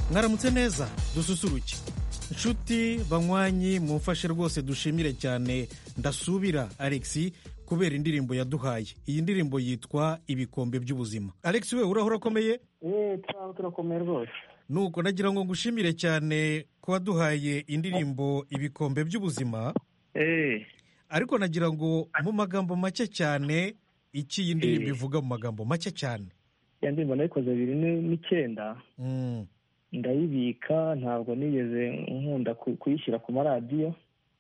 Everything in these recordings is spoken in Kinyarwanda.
mwaramutse neza dususuruke inshuti banywanyi mumfashe rwose dushimire cyane Ndasubira Alexis kubera indirimbo yaduhaye. Iyi ndirimbo yitwa Ibikombe by'ubuzima. Alex we urahora akomeye? Turakomeye rwose. Nuko nagira ngo ngushimire cyane ko waduhaye indirimbo Ibikombe by'ubuzima. Ariko nagira ngo mu magambo make cyane iki iyi ndirimbo ivuga mu magambo make cyane. Ya ndirimbo nayikoze 2009. Ndayibika ntabwo nigeze nkunda kuyishyira ku maradiyo.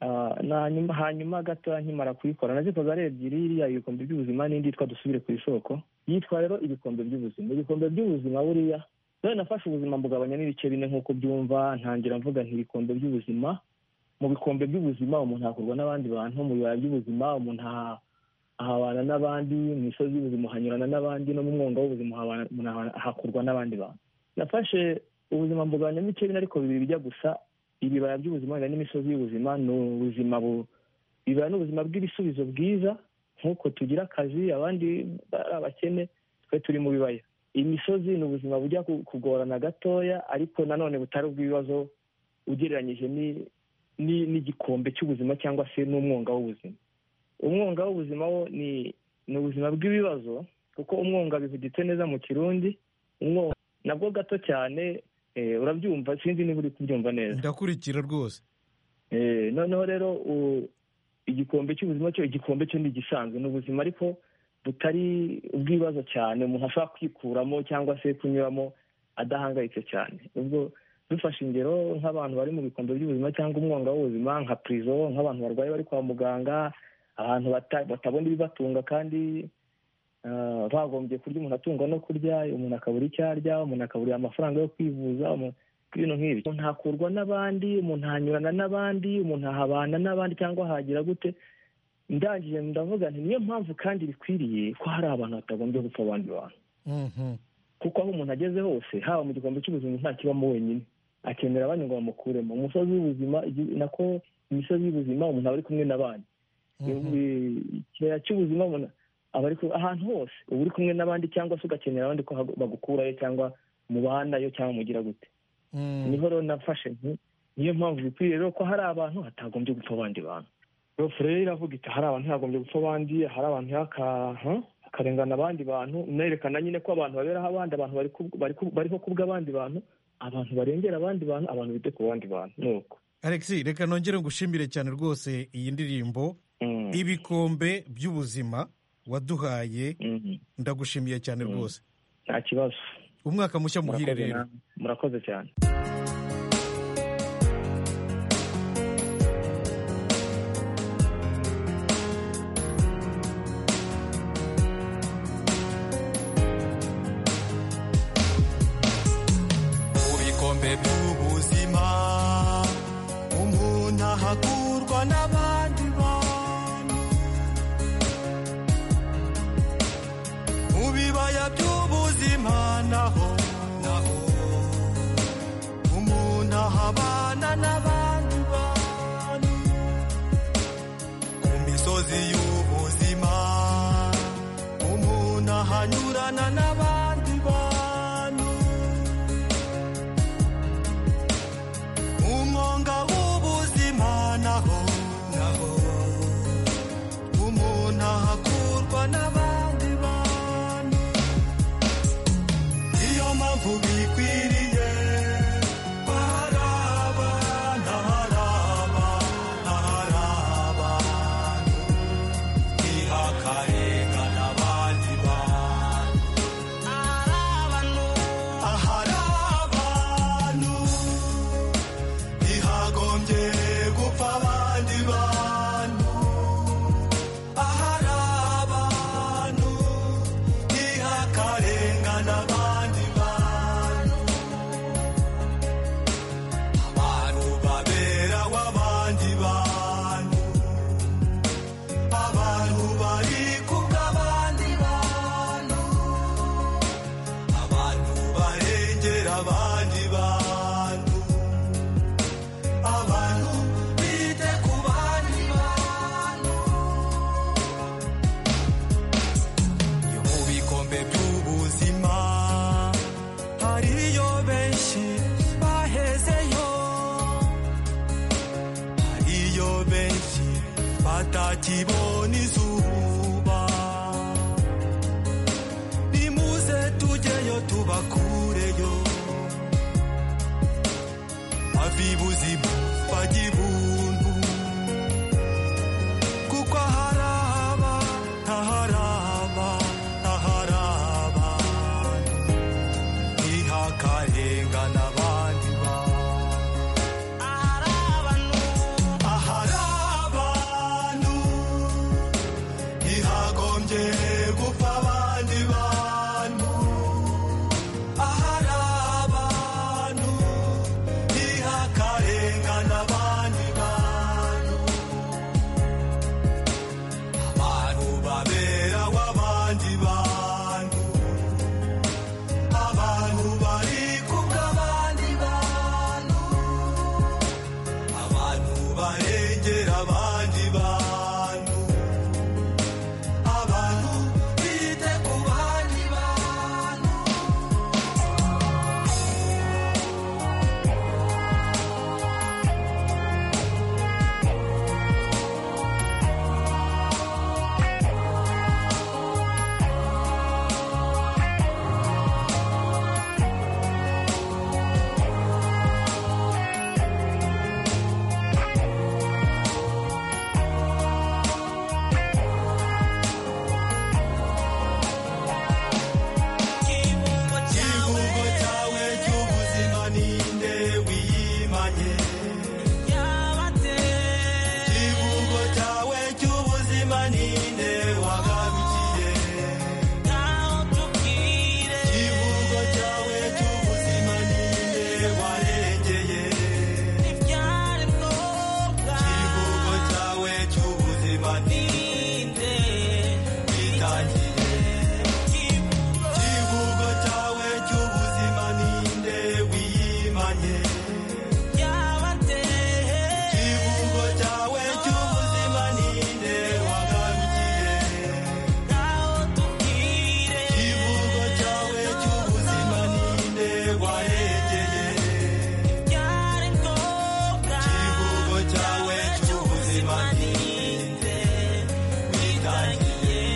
Hanyuma gato nkimara kuyikora nazikoze ari ebyiri, iriya Ibikombe by'ubuzima n'indi yitwa Dusubire ku isoko. Yitwa rero Ibikombe by'ubuzima. Ibikombe by'ubuzima buriya none nafashe ubuzima mbugabanya n'ibice bine nk'uko byumva, ntangira mvuga nti ibikombe by'ubuzima. Mu bikombe by'ubuzima umuntu hakurwa n'abandi bantu, mu bibaya by'ubuzima umuntu ahabana n'abandi, mu misozi y'ubuzima hanyurana n'abandi, no mu mwonga w'ubuzima hakurwa n'abandi bantu. Nafashe ubuzima mbugabanya n'ibice bine ariko bibiri bijya gusa. Ibibaya by'ubuzima n'imisozi y'ubuzima ni ubuzima ibibaya n'ubuzima bw'ibisubizo bwiza, nk'uko tugira akazi abandi bari abakene, twe turi mu bibaya. Imisozi ni ubuzima bujya kugorana gatoya ariko nanone butari ubw'ibibazo ugereranyije n'igikombe cy'ubuzima cyangwa se n'umwonga w'ubuzima. Umwonga w'ubuzima wo ni ubuzima bw'ibibazo, kuko umwonga bivugitse neza mu Kirundi. Umwonga nabwo gato cyane, urabyumva sinzi niba uri kubyumva neza. Ndakurikira rwose. Noneho rero igikombe cy'ubuzima cyo igikombe cyo ni igisanzwe, ni ubuzima ariko butari ubw'ibibazo cyane umuntu ashobora kwikuramo cyangwa se kunyuramo adahangayitse cyane. Ubwo dufashe ingero nk'abantu bari mu bikombe by'ubuzima cyangwa umwonga w'ubuzima nka prison, nk'abantu barwaye bari kwa muganga, abantu batabona ibibatunga kandi bagombye kurya, umuntu atungwa no kurya, umuntu akabura icyo arya, umuntu akabura amafaranga yo kwivuza, ibintu nk'ibi. Umuntu hakurwa n'abandi, umuntu hanyurana n'abandi, umuntu ahabana n'abandi cyangwa hagira gute. Ndangije ndavuga nti niyo mpamvu kandi bikwiriye ko hari abantu batagombye gupfa abandi bantu. Kuko aho umuntu ageze hose, haba mu gikombe cy'ubuzima nta kibamo wenyine, akenera abandi ngo bamukuremo. Umusozi w'ubuzima nako imisozi y'ubuzima umuntu aba ari kumwe n'abandi. Ikibaya cy'ubuzima umuntu aba ari ahantu hose uba uri kumwe n'abandi, cyangwa se ugakenera abandi ko bagukurayo cyangwa mubanayo cyangwa mugira gute. Niho rero nafashe niyo mpamvu bikwiriye rero ko hari abantu hatagombye gupfa abandi bantu. Rero iravuga iti hari abantu hagombye gupfa abandi, hari abantu hakarengana abandi bantu, nerekana nyine ko abantu baberaho abandi, abantu bariho kubw'abandi bantu, abantu barengera abandi bantu, abantu bite ku bandi bantu. Nuko Alexis, reka nongere ngushimire cyane rwose iyi ndirimbo Ibikombe by'ubuzima waduhaye. Ndagushimiye cyane rwose. Nta kibazo. Umwaka mushya muhire rero. Murakoze cyane. Mu bikombe by'ubuzima umuntu ahakurwa n'abandi bantu, mu bibaya by'ubuzima naho batakibona izuba nimuze tujyeyo tubakureyo hafi y'ubuzima bajya ibuntu kuko aharaba ntaharaba ntaharaba ntihakarengana abandi bantu ntihagombye gupfa abandi bantu ahari abantu ntihakarengana abandi bantu abantu baberaho abandi bantu abantu bari kubw'abandi bantu abantu barengera abandi bantu abantu bite ku bandi bantu ikivugo cyawe cy'ubuzima ninde wiyimanye ikivugo cyawe cy'ubuzima ninde wagabikiye ikivugo cyawe cy'ubuzima ninde warengeye ikivugo cyawe cy'ubuzima ninde witangiye ikivugo cyawe cy'ubuzima ninde wiyimanye ikivugo cyawe cy'ubuzima ninde wagabikiye ikivugo cyawe cy'ubuzima ninde warengeye ikivugo cyawe cy'ubuzima ninde witangiye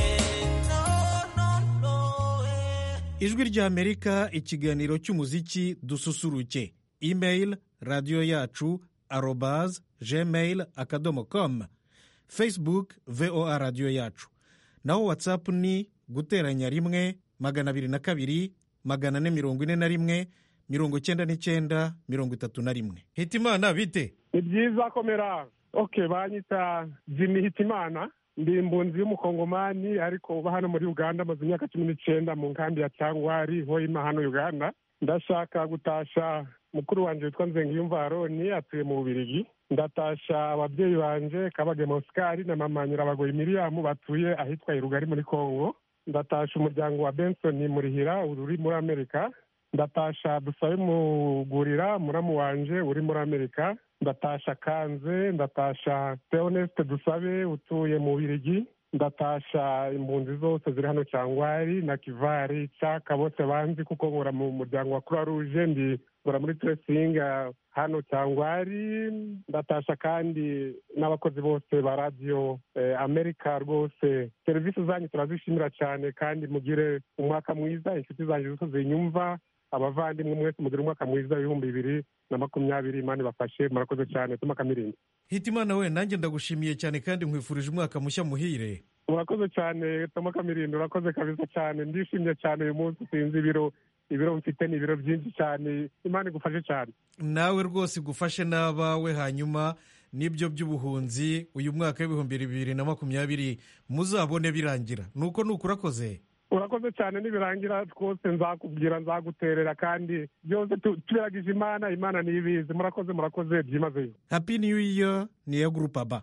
ijwi ry'amerika ikiganiro cy'umuziki dususuruke email radiyo yacu arobaz gmail akadomo com facebook voa radiyo yacu naho whatsapp ni guteranya rimwe 202 441 99 31. Hitimana bite? ni byiza komera. banyita Jimmy Hitimana, ndi imbunzi y'umukongomani ariko uba hano muri Uganda amaze imyaka 19 mu nkambi ya Cyangwari Hoima hano Uganda. Ndashaka gutasha mukuru wanje witwa Nzengiyumva Aroni atuye mu Bubiligi. Ndatasha ababyeyi banje Kabagema Oscar na mama Nyirabagoyi Miriam batuye ahitwa Irugari muri Kongo. Ndatasha umuryango wa Benson Murihira uri muri Amerika. Ndatasha Dusabe Mugurira muramu wanje uri muri Amerika. Ndatasha Kanze, ndatasha Theoneste Dusabe utuye mu Bubiligi. Ndatasha impunzi zose ziri hano Cyangwari na Kivari Cyaka bose banzi kuko nkora mu muryango wa Croix Rouge, ndi nkora muri Tracing hano Cyangwari. Ndatasha kandi n'abakozi bose ba Radio America, rwose serivisi zanyu turazishimira cyane kandi mugire umwaka mwiza. Inshuti zanyu zose zinyumva, abavandimwe mwese mugire umwaka mwiza 2020. Imana ibafashe, murakoze cyane. Tuma Kamirindi. Hitimana we, nanjye ndagushimiye cyane kandi nkwifurije umwaka mushya muhire. Murakoze cyane Tuma Kamirindi, urakoze kabisa cyane. Ndishimye cyane uyu munsi, sinzi ibiro mfite ni ibiro byinshi cyane. Imana igufashe cyane. Nawe rwose igufashe n'abawe, hanyuma n'ibyo by'ubuhunzi uyu mwaka w'2020 muzabone birangira. Nuko urakoze. Urakoze cyane, nibirangira twose nzakubwira, nzaguterera, kandi byose tubiragije Imana nibizi. Murakoze byimazeyo. Happy New Year ni ya Group Aba.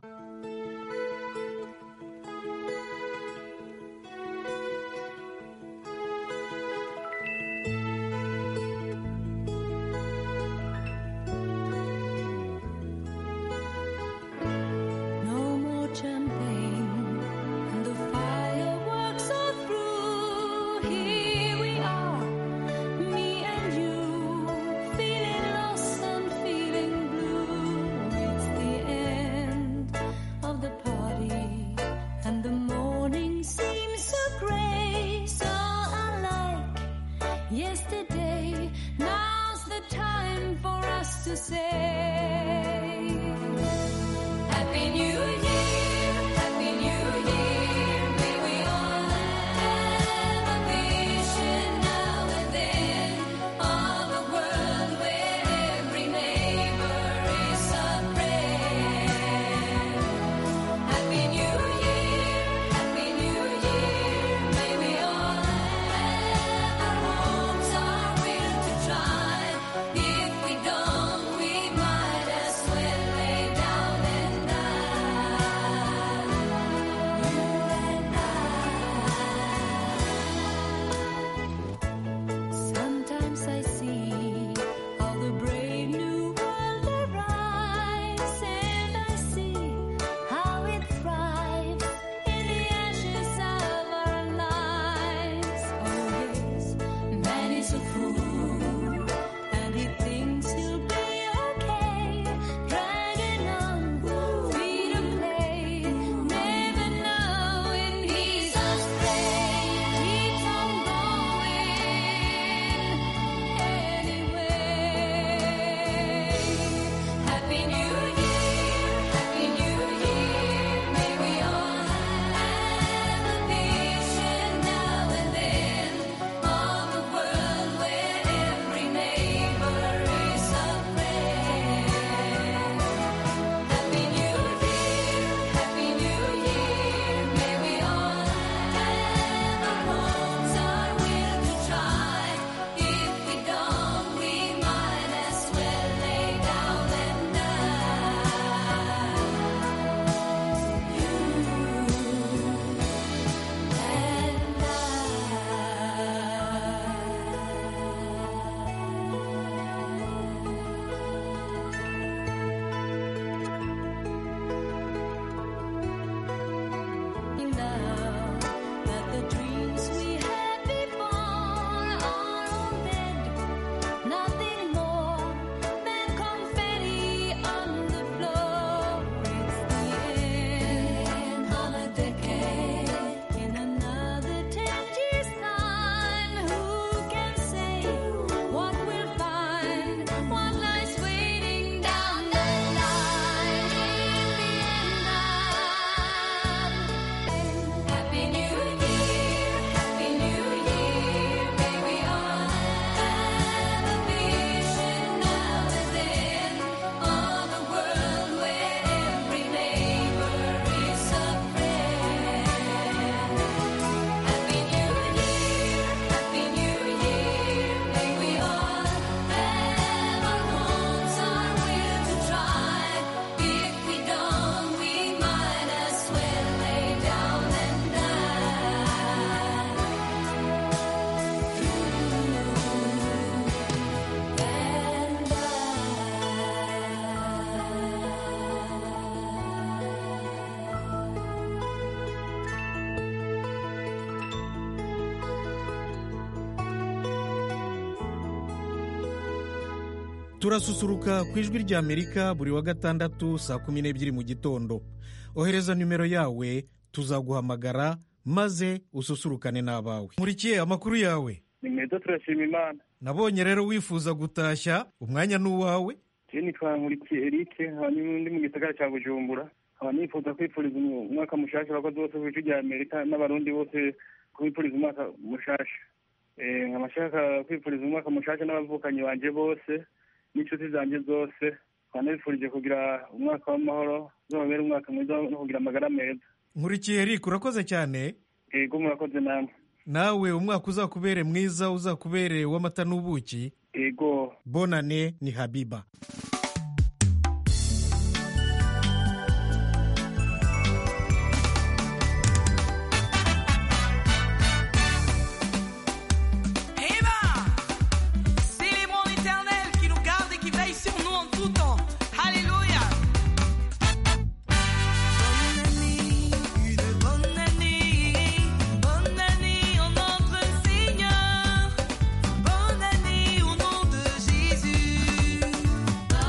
turasusuruka ku ijwi ry'Amerika buri wa gatandatu saa 12 mu gitondo. Ohereza nimero yawe tuzaguhamagara maze ususurukane n'abawe. Nkurikiye amakuru yawe. Ni meza turashima Imana. Nabonye rero wifuza gutashya, umwanya n'uwawe. Nitwa Nkurikiye Eric, ndi mu gisagara cya Bujumbura. Nifuza kwifuriza umwaka mushasha abakozi bose b'ijwi ry'Amerika n'abarundi bose kwifuriza umwaka mushasha. Nkabashaka kwifuriza umwaka mushasha n'abavukanyi banje bose n'inshuti zanjye zose. Nifurije kugira umwaka w'amahoro, uzababere umwaka mwiza no kugira amagara meza. Nkurikiye Eric, urakoze cyane. Yego murakoze namwe. Nawe umwaka uzakubere mwiza, uzakubere w'amata n'ubuki. Yego. Bonane ni Habiba. Bonne année au nom de Jésus.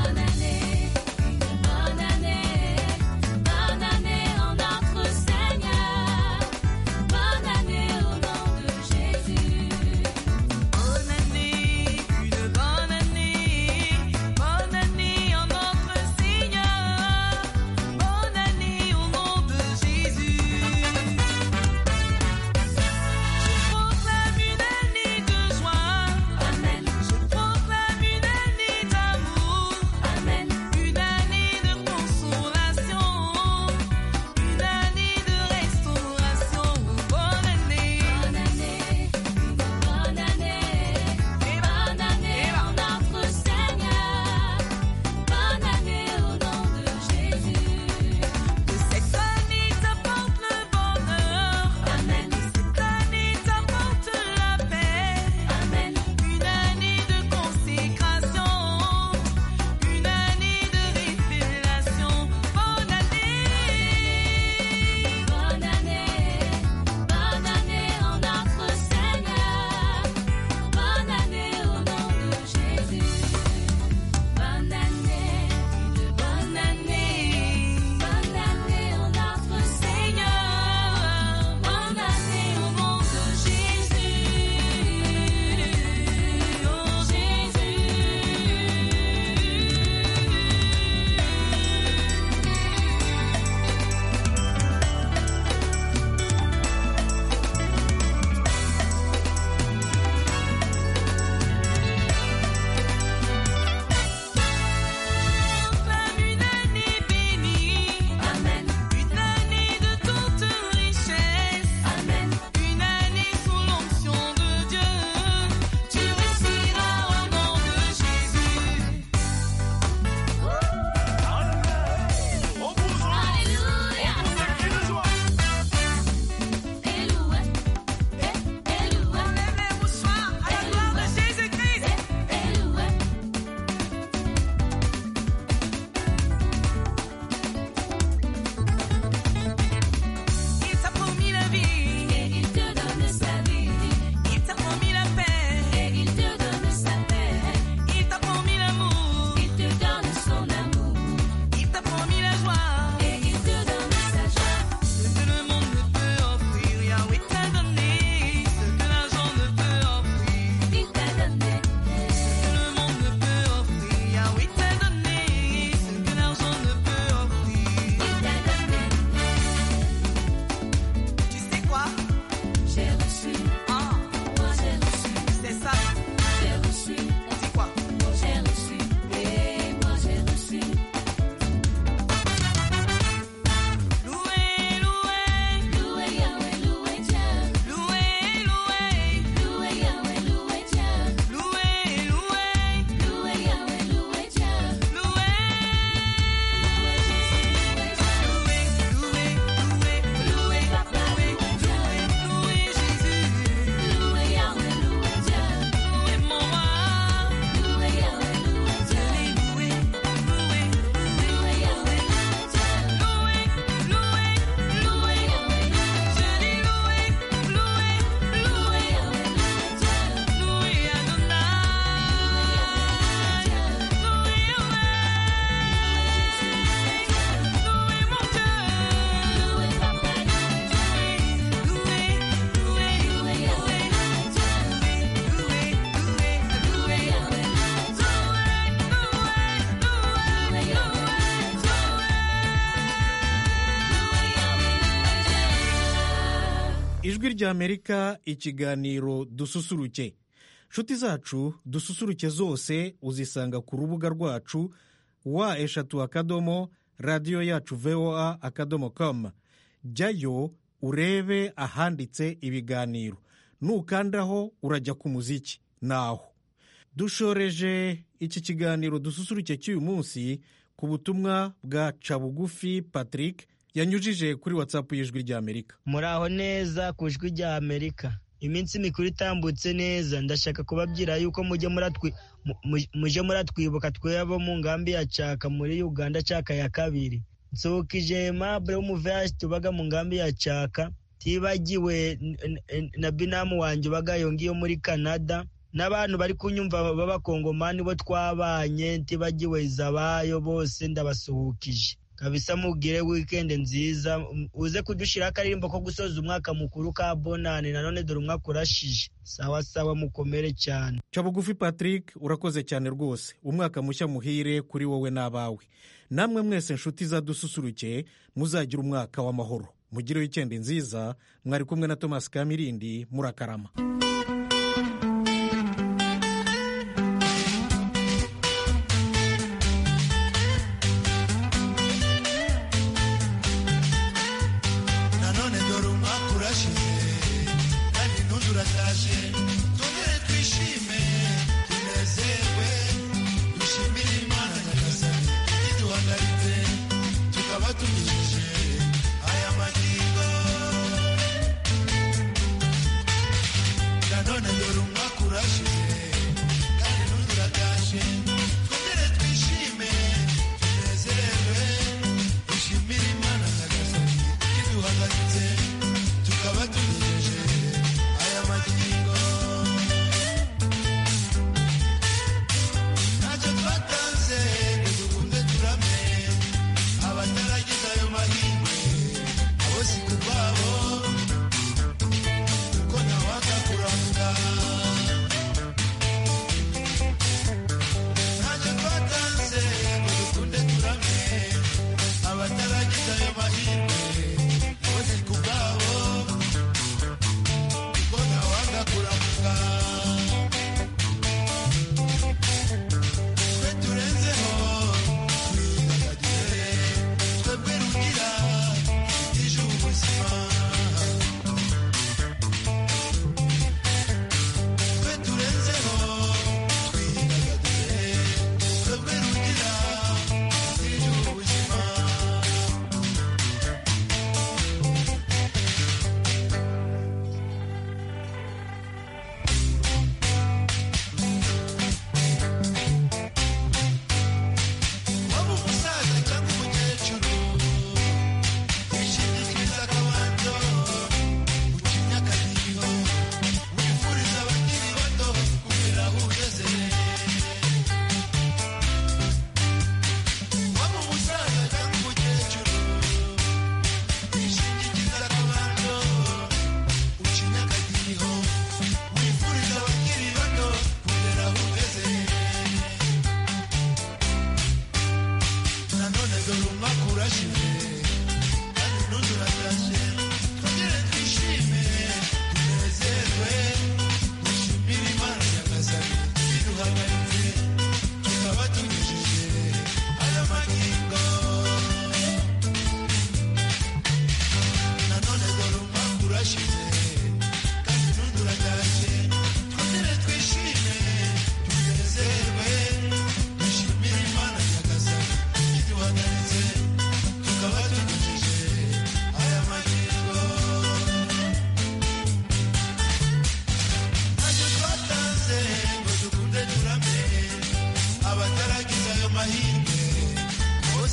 ijwi ry'Amerika, ikiganiro dususuruke. Nshuti zacu, dususuruke zose uzisanga ku rubuga rwacu wa@radiyo-yacu-voa.com. jyayo urebe ahanditse ibiganiro, nukandaho urajya ku muziki. naho dushoreje iki kiganiro dususuruke cy'uyu munsi ku butumwa bwa Cabugufi Patrick yanyujije kuri WhatsApp y'ijwi ry'Amerika. Muraho neza ku ijwi ry'Amerika. Iminsi mikuru itambutse neza, ndashaka kubabwira yuko muje muratwibuka twebo mu ngambi ya Chaka muri Uganda, Chaka ya kabiri. Nsukije Aimable w'umuvayaje tubaga mu ngambi ya Chaka, tibagiwe na binamu wanje bagayo ngiyo muri Canada, n'abantu bari kunyumva b'abakongomani bo twabanye, tibagiwe Izabayo, bose ndabasuhukije. Kabisa mugire weekend nziza, uze kudushira akaririmbo ko gusoza umwaka mukuru ka bonane, nanone dore umwaka urashije. Sawa sawa, mukomere cyane. Cabugufi Patrick, urakoze cyane rwose. Umwaka mushya muhire kuri wowe n'abawe. Namwe mwese nshuti za dususuruke, muzagira umwaka w'amahoro. Mugire weekend nziza. Mwari kumwe na Thomas Kamirindi, murakarama.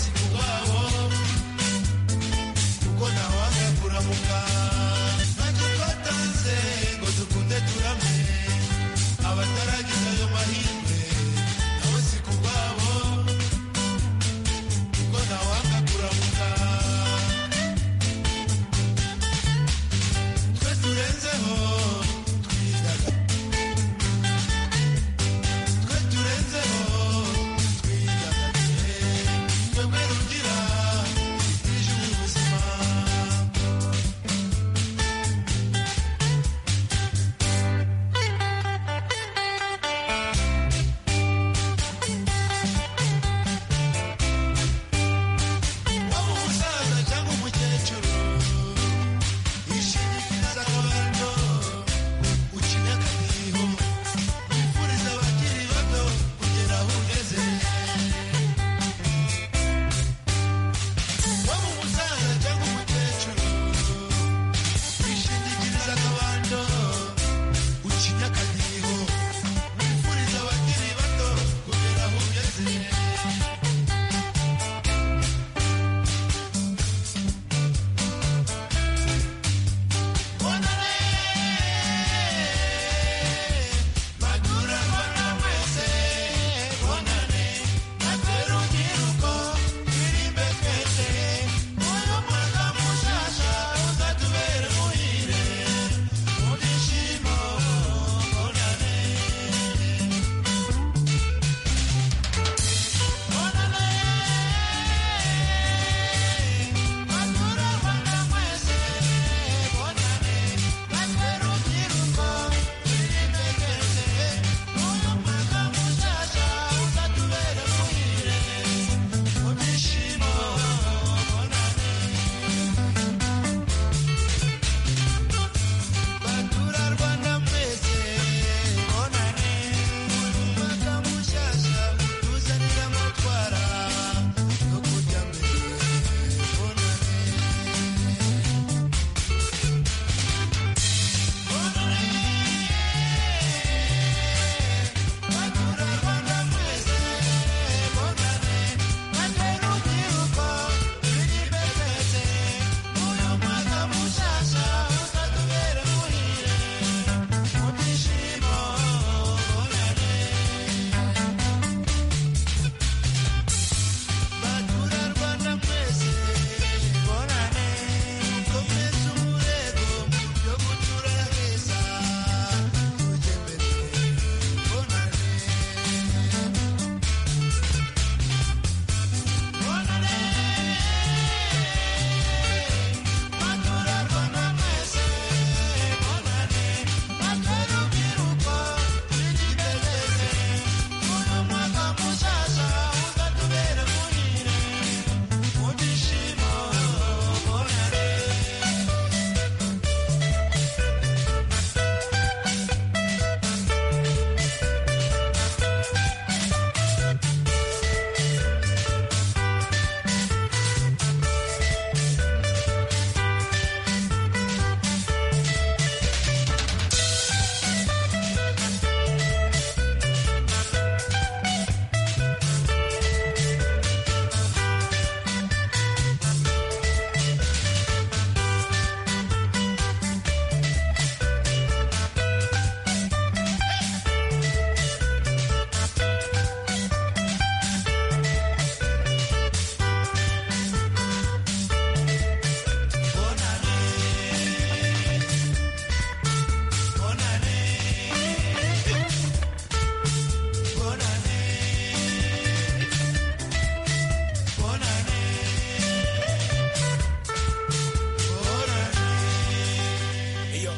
Kuko nawaga kuramuka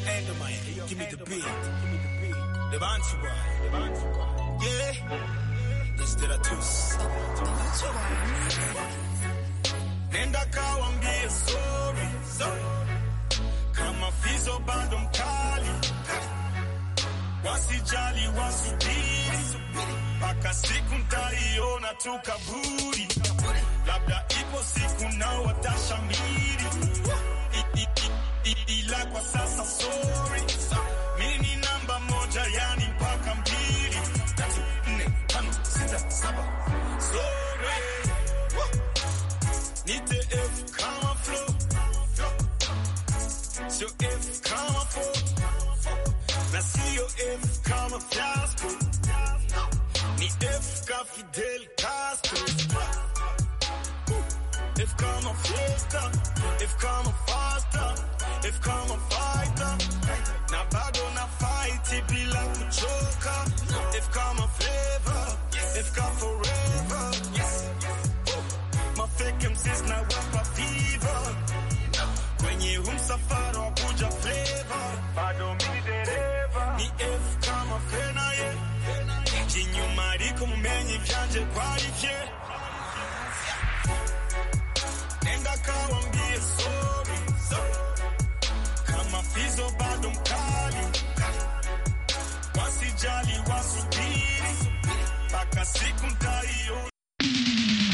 Enderman, give me the beat. The Bantuba. Yeah. Instead of two. Nenda kawambie sorry. Kama fizo bado mkali. Wasijali wasubiri. Paka siku mtaiona tu kaburi. Labda ipo siku nao watashamiri. Ila kwa sasa sorry. Mimi namba moja yani mpaka 2 3 4 5 6 7. Sorry. Nite F kama flow. So F kama flow. Na sio F kama fiasco. Ni F ka Fidel Castro. F kama fiesta. F kama faster. F kama fighter. Na bado na fight bila kuchoka. F kama flavor. F kama forever. Mafake MCs na wapa fever. Kwenye msafara wa kuja flavor. Bado mimi dereva. Ni F kama fena ye. Kinyuma riko mumenye vyanje qualify. Nenda kawambie sorry. Kama fizo bado mkali. Wasijali wasubiri. Paka siku